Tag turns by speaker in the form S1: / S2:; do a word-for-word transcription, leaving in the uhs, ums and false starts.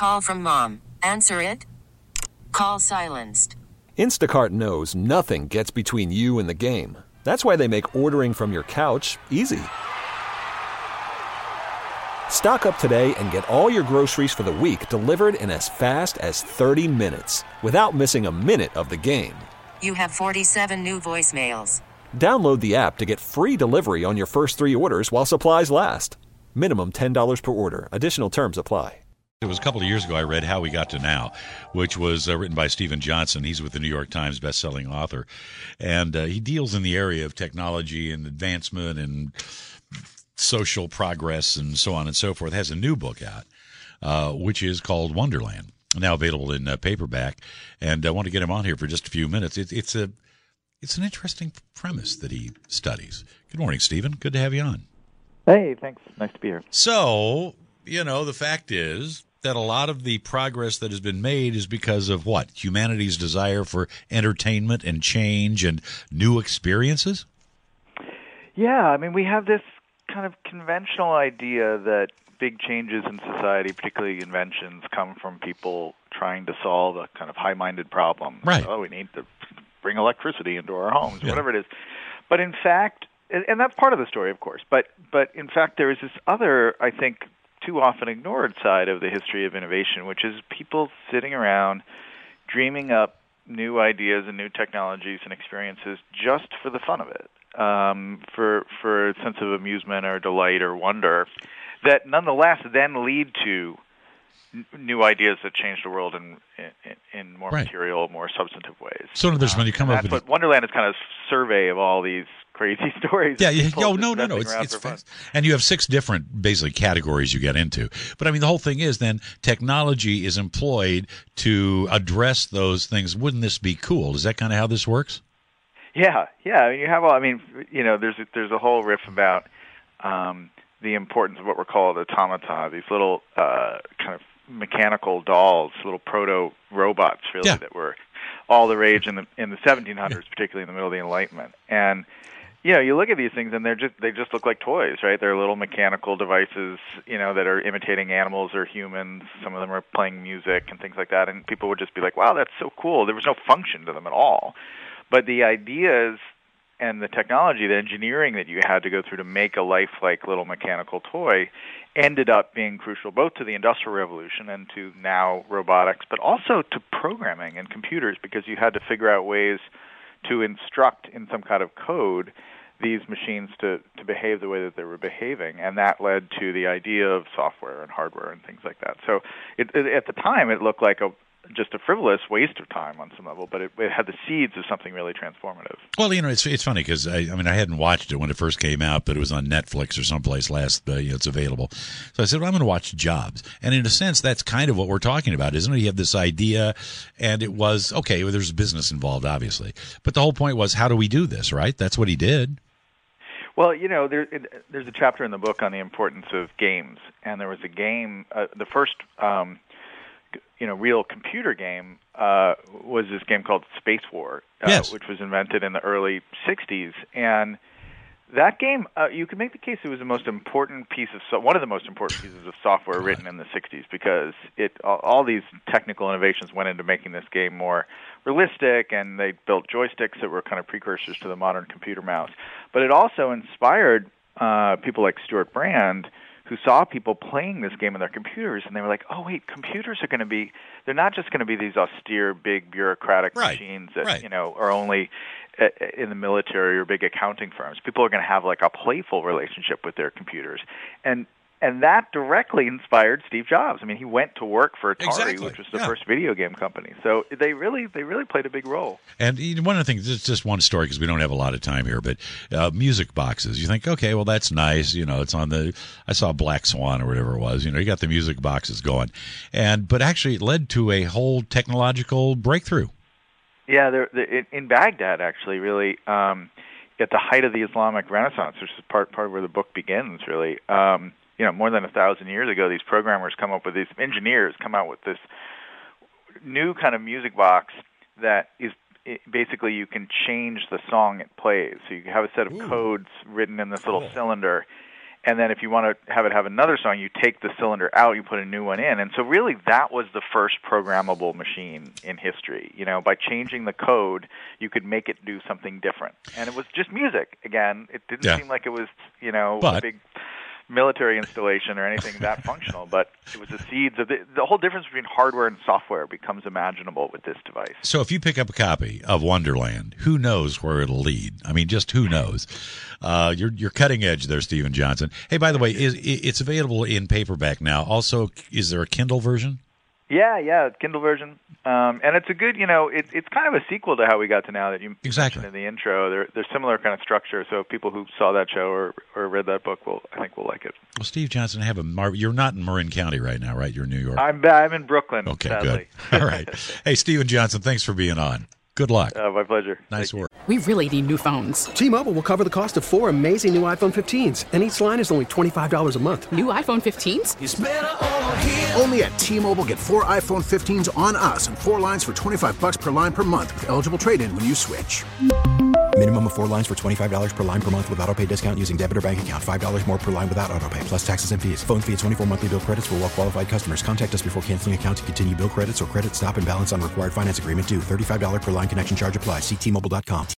S1: Call from mom. Answer it. Call silenced.
S2: Instacart knows nothing gets between you and the game. That's why they make ordering from your couch easy. Stock up today and get all your groceries for the week delivered in as fast as thirty minutes without missing a minute of the game.
S1: You have forty-seven new voicemails.
S2: Download the app to get free delivery on your first three orders while supplies last. Minimum ten dollars per order. Additional terms apply.
S3: It was a couple of years ago I read How We Got to Now, which was uh, written by Stephen Johnson. He's with the New York Times best-selling author. And uh, he deals in the area of technology and advancement and social progress and so on and so forth. Has a new book out, uh, which is called Wonderland, now available in uh, paperback. And I want to get him on here for just a few minutes. It, it's a it's an interesting premise that he studies. Good morning, Stephen. Good to have you on.
S4: Hey, thanks. Nice to be here.
S3: So, you know, the fact is that a lot of the progress that has been made is because of what? Humanity's desire for entertainment and change and new experiences?
S4: Yeah, I mean, we have this kind of conventional idea that big changes in society, particularly inventions, come from people trying to solve a kind of high-minded problem.
S3: Right.
S4: Oh, we need to bring electricity into our homes,
S3: yeah.
S4: whatever it is. But in fact, and that's part of the story, of course, but but in fact there is this other, I think, too often ignored side of the history of innovation, which is people sitting around dreaming up new ideas and new technologies and experiences just for the fun of it, um, for for a sense of amusement or delight or wonder, that nonetheless then lead to n- new ideas that change the world in in, in more
S3: right.
S4: material, more substantive ways.
S3: So in other words, when you come
S4: um,
S3: up
S4: that's
S3: with
S4: what Wonderland is kind of survey of all these crazy stories.
S3: Yeah, yeah.
S4: People
S3: Oh,
S4: just
S3: no, no, no.
S4: messing
S3: It's
S4: around
S3: it's
S4: for fun.
S3: fast. And you have six different, basically, categories you get into. But, I mean, the whole thing is then technology is employed to address those things. Wouldn't this be cool? Is that kind of how this works?
S4: Yeah, yeah. I mean, you have all. I mean, you know, there's a, there's a whole riff about um, the importance of what we're called automata. These little uh, kind of mechanical dolls, little proto robots, really,
S3: Yeah.
S4: that were all the rage in the in the seventeen hundreds, yeah. particularly in the middle of the Enlightenment. And you know, you look at these things, and they're just they just look like toys, right? They're little mechanical devices, you know, that are imitating animals or humans. Some of them are playing music and things like that. And people would just be like, "Wow, that's so cool." There was no function to them at all. But the ideas and the technology, the engineering that you had to go through to make a lifelike little mechanical toy ended up being crucial both to the Industrial Revolution and to now robotics, but also to programming and computers, because you had to figure out ways to instruct in some kind of code these machines to, to behave the way that they were behaving, and that led to the idea of software and hardware and things like that. So it, it, at the time, it looked like a just a frivolous waste of time on some level, but it, it had the seeds of something really transformative.
S3: Well, you know, it's it's funny because I, I mean I hadn't watched it when it first came out, but it was on Netflix or someplace last. Uh, you know, it's available. So I said, well, I'm going to watch Jobs, and in a sense, that's kind of what we're talking about, isn't it? You have this idea, and it was okay. Well, there's business involved, obviously, but the whole point was, how do we do this? Right? That's what he did.
S4: Well, you know, there, it, there's a chapter in the book on the importance of games, and there was a game, uh, the first. Um, you know, real computer game uh, was this game called Space War, uh,
S3: yes.
S4: which was invented in the early sixties. And that game, uh, you could make the case it was the most important piece of so- one of the most important pieces of software written in the sixties, because it all, all these technical innovations went into making this game more realistic, and they built joysticks that were kind of precursors to the modern computer mouse. But it also inspired uh, people like Stuart Brand, who saw people playing this game on their computers, and they were like, oh, wait, computers are going to be, they're not just going to be these austere, big, bureaucratic
S3: right.
S4: machines that,
S3: right.
S4: you know, are only uh, in the military or big accounting firms. People are going to have, like, a playful relationship with their computers. And and that directly inspired Steve Jobs. I mean, he went to work for Atari,
S3: exactly.
S4: which was the
S3: yeah.
S4: first video game company. So they really they really played a big role.
S3: And one of the things, just, just one story, because we don't have a lot of time here, but uh, music boxes. You think, okay, well, that's nice. You know, it's on the, I saw Black Swan or whatever it was. You know, you got the music boxes going. and But actually it led to a whole technological breakthrough.
S4: Yeah, there, there, in Baghdad, actually, really, um, at the height of the Islamic Renaissance, which is part, part of where the book begins, really, um, you know, more than a thousand years ago, these programmers come up with these, engineers come out with this new kind of music box that is it, basically you can change the song it plays. So you have a set of
S3: Ooh.
S4: codes written in this little
S3: cool.
S4: cylinder, And then if you want to have it have another song, you take the cylinder out, you put a new one in. And so really that was the first programmable machine in history. You know, by changing the code, you could make it do something different. And it was just music. Again, it didn't
S3: yeah.
S4: seem like it was, you know,
S3: but,
S4: a big military installation or anything that functional, but it was the seeds of the, the whole difference between hardware and software becomes imaginable with this device.
S3: So if you pick up a copy of Wonderland, who knows where it'll lead? I mean, just who knows? Uh, you're you're cutting edge there, Steven Johnson. Hey, by the way, is, it's available in paperback now. Also, is there a Kindle version?
S4: Yeah, yeah, Kindle version, um, and it's a good, you know, it, it's kind of a sequel to How We Got to Now that you
S3: exactly.
S4: mentioned in the intro. They're they're similar kind of structure, so people who saw that show or, or read that book will, I think, will like it.
S3: Well, Steve Johnson, have a Mar- you're not in Marin County right now, right? You're in New York.
S4: I'm I'm in Brooklyn.
S3: Okay,
S4: sadly.
S3: good. All right. Hey, Steven Johnson, thanks for being on. Good luck.
S4: Uh, my pleasure.
S3: Nice
S4: Thank
S3: work.
S5: We really need new phones.
S6: T-Mobile will cover the cost of four amazing new iPhone fifteens, and each line is only twenty-five dollars a month.
S5: New iPhone fifteens?
S7: It's better over here. Only at T-Mobile, get four iPhone fifteens on us and four lines for twenty-five bucks per line per month with eligible trade-in when you switch.
S8: Minimum of four lines for twenty-five dollars per line per month with autopay discount using debit or bank account. five dollars more per line without autopay, plus taxes and fees. Phone fee at twenty-four monthly bill credits for well-qualified customers. Contact us before canceling account to continue bill credits or credit stop and balance on required finance agreement due. thirty-five dollars per line connection charge applies. See T Mobile dot com.